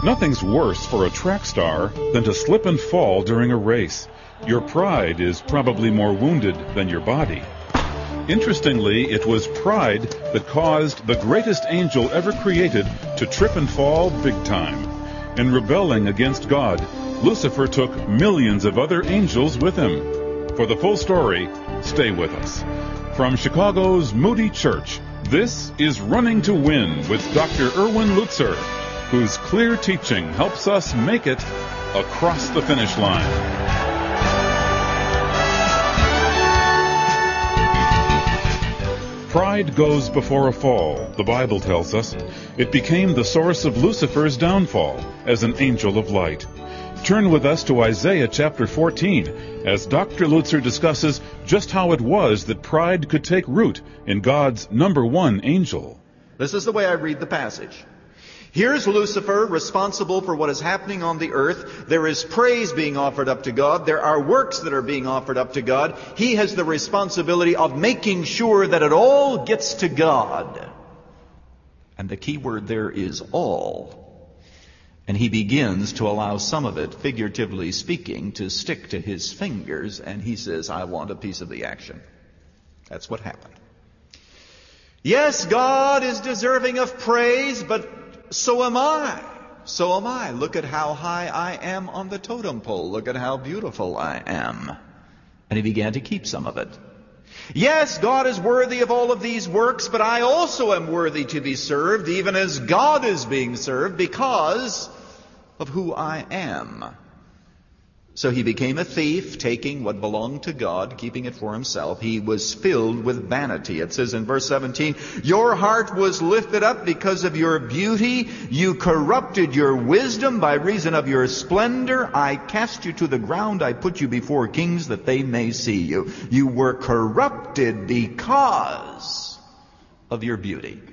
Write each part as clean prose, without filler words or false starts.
Nothing's worse for a track star than to slip and fall during a race. Your pride is probably more wounded than your body. Interestingly, it was pride that caused the greatest angel ever created to trip and fall big time. In rebelling against God, Lucifer took millions of other angels with him. For the full story, stay with us. From Chicago's Moody Church, this is Running to Win with Dr. Erwin Lutzer, whose clear teaching helps us make it across the finish line. Pride goes before a fall, the Bible tells us. It became the source of Lucifer's downfall as an angel of light. Turn with us to Isaiah chapter 14 as Dr. Lutzer discusses just how it was that pride could take root in God's number one angel. This is the way I read the passage. Here's Lucifer responsible for what is happening on the earth. There is praise being offered up to God. There are works that are being offered up to God. He has the responsibility of making sure that it all gets to God. And the key word there is all. And he begins to allow some of it, figuratively speaking, to stick to his fingers. And he says, I want a piece of the action. That's what happened. Yes, God is deserving of praise, but so am I. So am I. Look at how high I am on the totem pole. Look at how beautiful I am. And he began to keep some of it. Yes, God is worthy of all of these works, but I also am worthy to be served, even as God is being served, because of who I am. So he became a thief, taking what belonged to God, keeping it for himself. He was filled with vanity. It says in verse 17, your heart was lifted up because of your beauty. You corrupted your wisdom by reason of your splendor. I cast you to the ground. I put you before kings that they may see you. You were corrupted because of your beauty.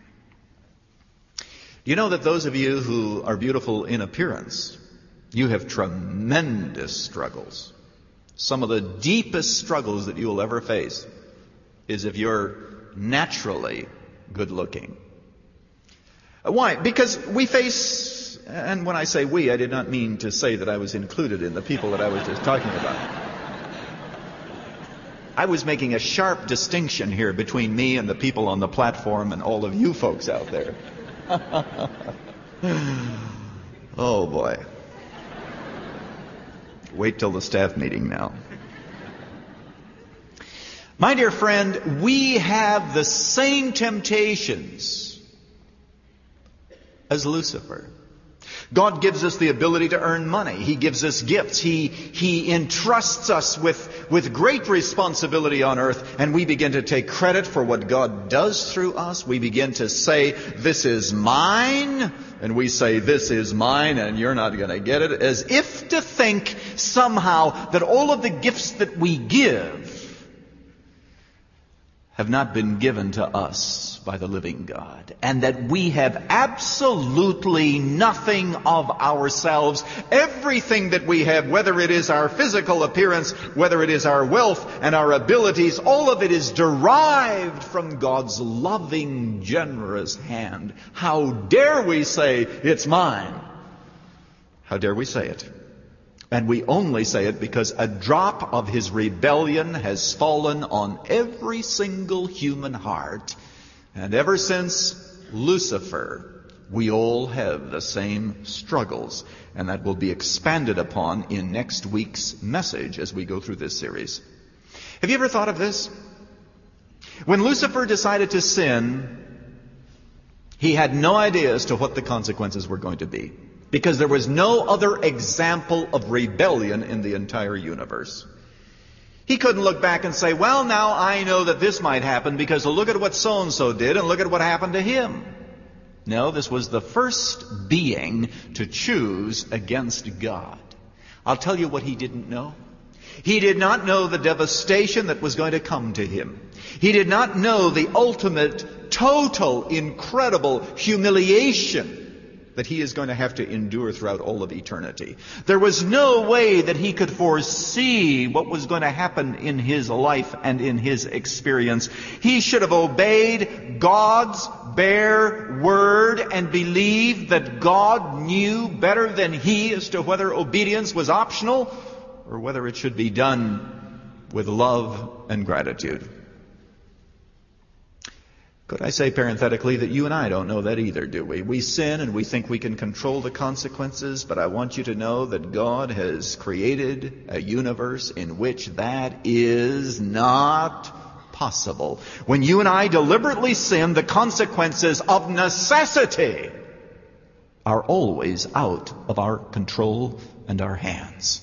You know that those of you who are beautiful in appearance, you have tremendous struggles. Some of the deepest struggles that you will ever face is if you're naturally good looking. Why? Because we face, and when I say we, I did not mean to say that I was included in the people that I was just talking about. I was making a sharp distinction here between me and the people on the platform and all of you folks out there. Oh boy. Wait till the staff meeting now. My dear friend, we have the same temptations as Lucifer. God gives us the ability to earn money. He gives us gifts. He entrusts us with great responsibility on earth, and we begin to take credit for what God does through us. We begin to say, this is mine, and we say, this is mine, and you're not going to get it, as if to think somehow that all of the gifts that we give have not been given to us by the living God, and that we have absolutely nothing of ourselves. Everything that we have, whether it is our physical appearance, whether it is our wealth and our abilities, all of it is derived from God's loving, generous hand. How dare we say, it's mine? How dare we say it? And we only say it because a drop of his rebellion has fallen on every single human heart. And ever since Lucifer, we all have the same struggles. And that will be expanded upon in next week's message as we go through this series. Have you ever thought of this? When Lucifer decided to sin, he had no idea as to what the consequences were going to be, because there was no other example of rebellion in the entire universe. He couldn't look back and say, well, now I know that this might happen because look at what so-and-so did and look at what happened to him. No, this was the first being to choose against God. I'll tell you what he didn't know. He did not know the devastation that was going to come to him. He did not know the ultimate, total, incredible humiliation that he is going to have to endure throughout all of eternity. There was no way that he could foresee what was going to happen in his life and in his experience. He should have obeyed God's bare word and believed that God knew better than he as to whether obedience was optional or whether it should be done with love and gratitude. Could I say parenthetically that you and I don't know that either, do we? We sin and we think we can control the consequences, but I want you to know that God has created a universe in which that is not possible. When you and I deliberately sin, the consequences of necessity are always out of our control and our hands.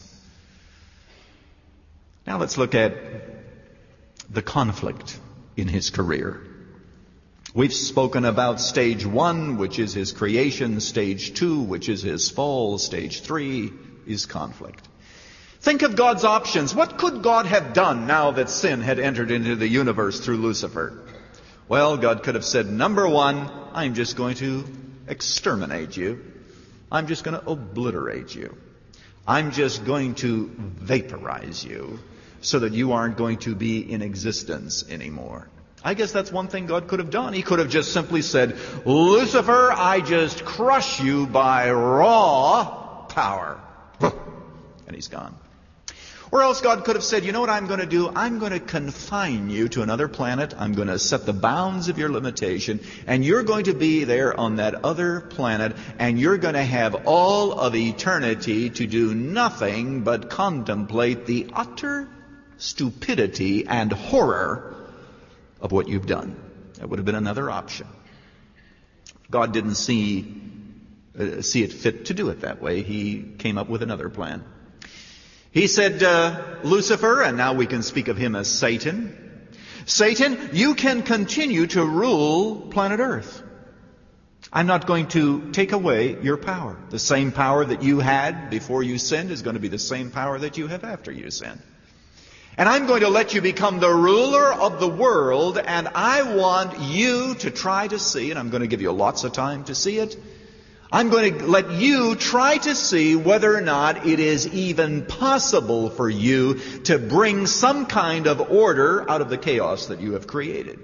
Now let's look at the conflict in his career. We've spoken about stage 1, which is his creation, stage 2, which is his fall, stage 3 is conflict. Think of God's options. What could God have done now that sin had entered into the universe through Lucifer? Well, God could have said, number 1, I'm just going to exterminate you. I'm just going to obliterate you. I'm just going to vaporize you so that you aren't going to be in existence anymore. I guess that's one thing God could have done. He could have just simply said, Lucifer, I just crush you by raw power. And he's gone. Or else God could have said, you know what I'm going to do? I'm going to confine you to another planet. I'm going to set the bounds of your limitation. And you're going to be there on that other planet. And you're going to have all of eternity to do nothing but contemplate the utter stupidity and horror of what you've done. That would have been another option. God didn't see it fit to do it that way. He came up with another plan. He said, Lucifer, and now we can speak of him as Satan. Satan, you can continue to rule planet Earth. I'm not going to take away your power. The same power that you had before you sinned is going to be the same power that you have after you sin. And I'm going to let you become the ruler of the world, and I want you to try to see, and I'm going to give you lots of time to see it, I'm going to let you try to see whether or not it is even possible for you to bring some kind of order out of the chaos that you have created.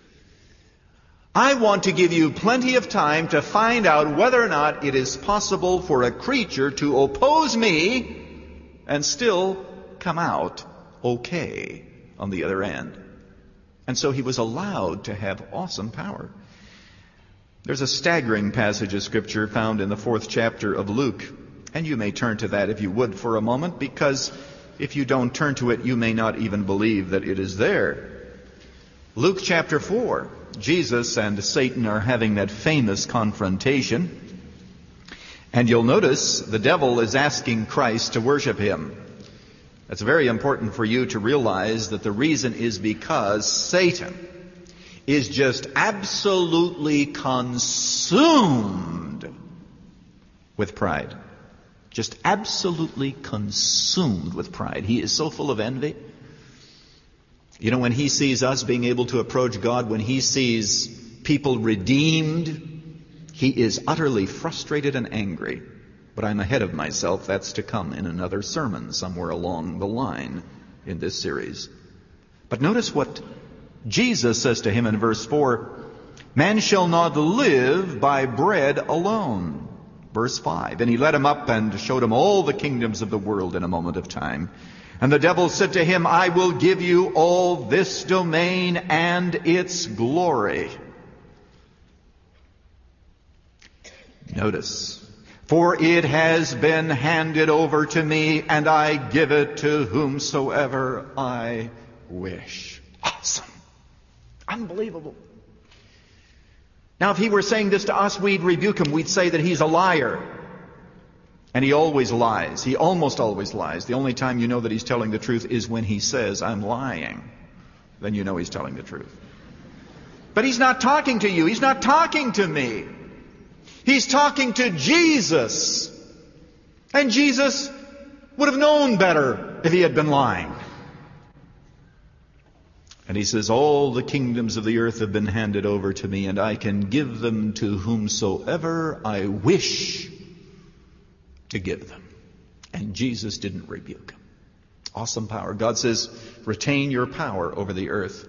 I want to give you plenty of time to find out whether or not it is possible for a creature to oppose me and still come out okay on the other end. And so he was allowed to have awesome power. There's a staggering passage of Scripture found in the 4th chapter of Luke. And you may turn to that if you would for a moment, because if you don't turn to it, you may not even believe that it is there. Luke chapter 4. Jesus and Satan are having that famous confrontation. And you'll notice the devil is asking Christ to worship him. It's very important for you to realize that the reason is because Satan is just absolutely consumed with pride. Just absolutely consumed with pride. He is so full of envy. You know, when he sees us being able to approach God, when he sees people redeemed, he is utterly frustrated and angry. But I'm ahead of myself. That's to come in another sermon somewhere along the line in this series. But notice what Jesus says to him in verse 4. Man shall not live by bread alone. Verse 5. And he led him up and showed him all the kingdoms of the world in a moment of time. And the devil said to him, I will give you all this domain and its glory. Notice. For it has been handed over to me, and I give it to whomsoever I wish. Awesome. Unbelievable. Now, if he were saying this to us, we'd rebuke him. We'd say that he's a liar. And he always lies. He almost always lies. The only time you know that he's telling the truth is when he says, I'm lying. Then you know he's telling the truth. But he's not talking to you. He's not talking to me. He's talking to Jesus. And Jesus would have known better if he had been lying. And he says, all the kingdoms of the earth have been handed over to me, and I can give them to whomsoever I wish to give them. And Jesus didn't rebuke him. Awesome power. God says, retain your power over the earth.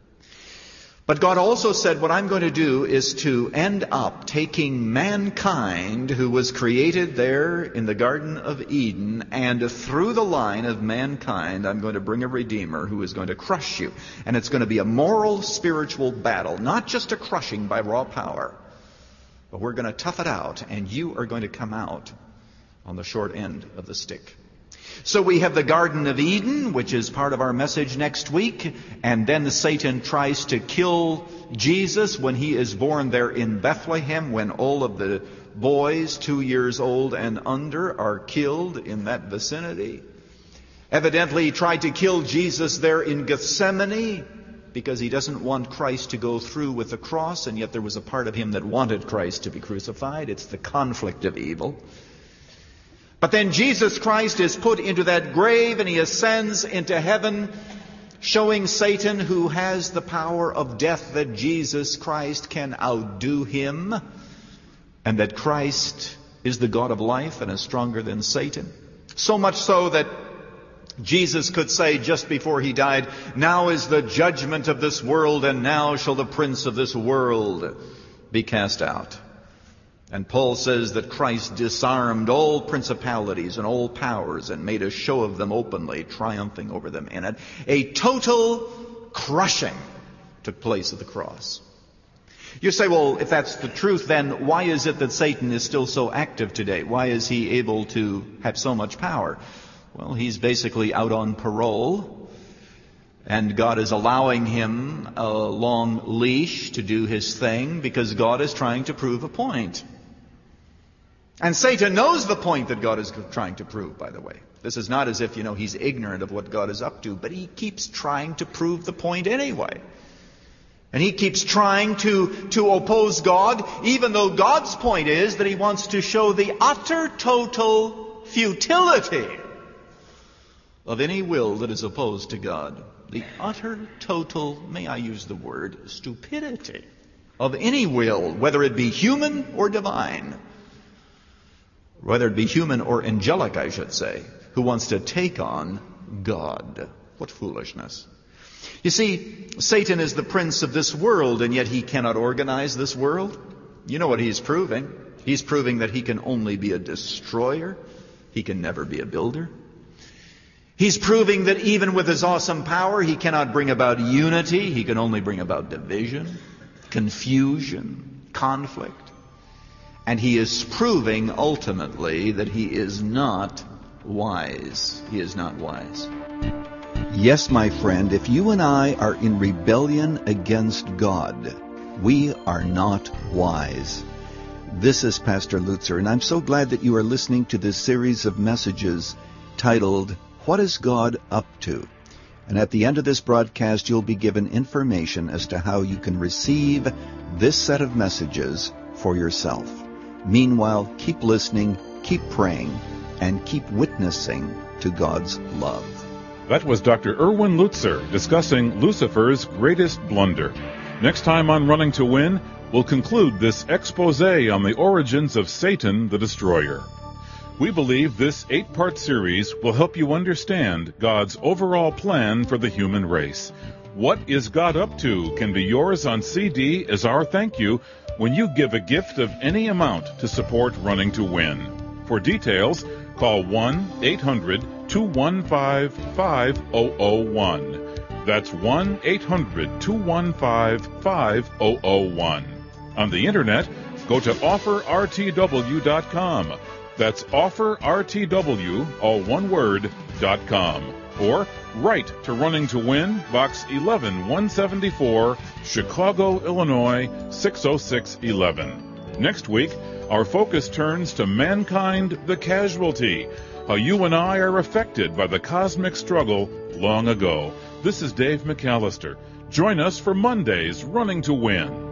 But God also said, what I'm going to do is to end up taking mankind who was created there in the Garden of Eden, and through the line of mankind, I'm going to bring a Redeemer who is going to crush you. And it's going to be a moral, spiritual battle, not just a crushing by raw power. But we're going to tough it out, and you are going to come out on the short end of the stick. So we have the Garden of Eden, which is part of our message next week, and then Satan tries to kill Jesus when he is born there in Bethlehem, when all of the boys 2 years old and under are killed in that vicinity. Evidently he tried to kill Jesus there in Gethsemane because he doesn't want Christ to go through with the cross, and yet there was a part of him that wanted Christ to be crucified. It's the conflict of evil. But then Jesus Christ is put into that grave and he ascends into heaven, showing Satan, who has the power of death, that Jesus Christ can outdo him, and that Christ is the God of life and is stronger than Satan. So much so that Jesus could say just before he died, now is the judgment of this world, and now shall the prince of this world be cast out. And Paul says that Christ disarmed all principalities and all powers and made a show of them openly, triumphing over them in it. A total crushing took place at the cross. You say, well, if that's the truth, then why is it that Satan is still so active today? Why is he able to have so much power? Well, he's basically out on parole, and God is allowing him a long leash to do his thing because God is trying to prove a point. And Satan knows the point that God is trying to prove, by the way. This is not as if, he's ignorant of what God is up to, but he keeps trying to prove the point anyway. And he keeps trying to oppose God, even though God's point is that he wants to show the utter, total futility of any will that is opposed to God. The utter, total, may I use the word, stupidity of any will, whether it be human or divine. Whether it be human or angelic, I should say, who wants to take on God. What foolishness. You see, Satan is the prince of this world, and yet he cannot organize this world. You know what he's proving? He's proving that he can only be a destroyer. He can never be a builder. He's proving that even with his awesome power, he cannot bring about unity. He can only bring about division, confusion, conflict. And he is proving ultimately that he is not wise. He is not wise. Yes, my friend, if you and I are in rebellion against God, we are not wise. This is Pastor Lutzer, and I'm so glad that you are listening to this series of messages titled, What is God Up To? And at the end of this broadcast, you'll be given information as to how you can receive this set of messages for yourself. Meanwhile, keep listening, keep praying, and keep witnessing to God's love. That was Dr. Erwin Lutzer discussing Lucifer's greatest blunder. Next time on Running to Win, we'll conclude this expose on the origins of Satan the Destroyer. We believe this 8-part series will help you understand God's overall plan for the human race. What is God Up To can be yours on CD as our thank you when you give a gift of any amount to support Running to Win. For details, call 1-800-215-5001. That's 1-800-215-5001. On the internet, go to offerrtw.com. That's offerrtw, all one word, .com. Or write to Running to Win, Box 11174, Chicago, Illinois, 60611. Next week, our focus turns to mankind, the casualty, how you and I are affected by the cosmic struggle long ago. This is Dave McAllister. Join us for Monday's Running to Win.